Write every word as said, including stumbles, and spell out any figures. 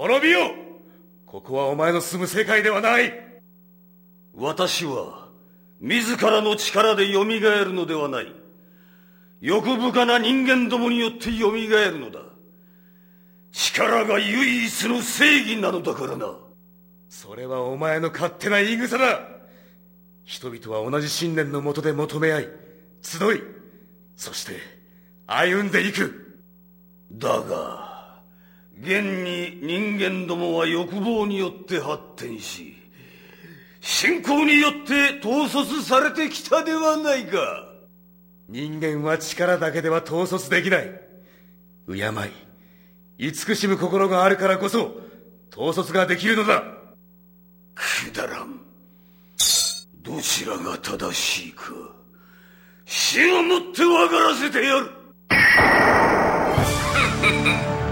滅びよ。ここはお前の住む世界ではない。 私は自らの力でよみがえるのではない。欲深な人間どもによってよみがえるのだ。力が唯一の正義なのだからな。 それはお前の勝手な言い草だ。人々は同じ信念のもとで求め合い、集い、そして歩んでいく。 だが現に人間どもは欲望によって発展し、信仰によって統率されてきたではないか。 人間は力だけでは統率できない。敬い、慈しむ心があるからこそ統率ができるのだ。 くだらん。どちらが正しいか死をもって分からせてやる。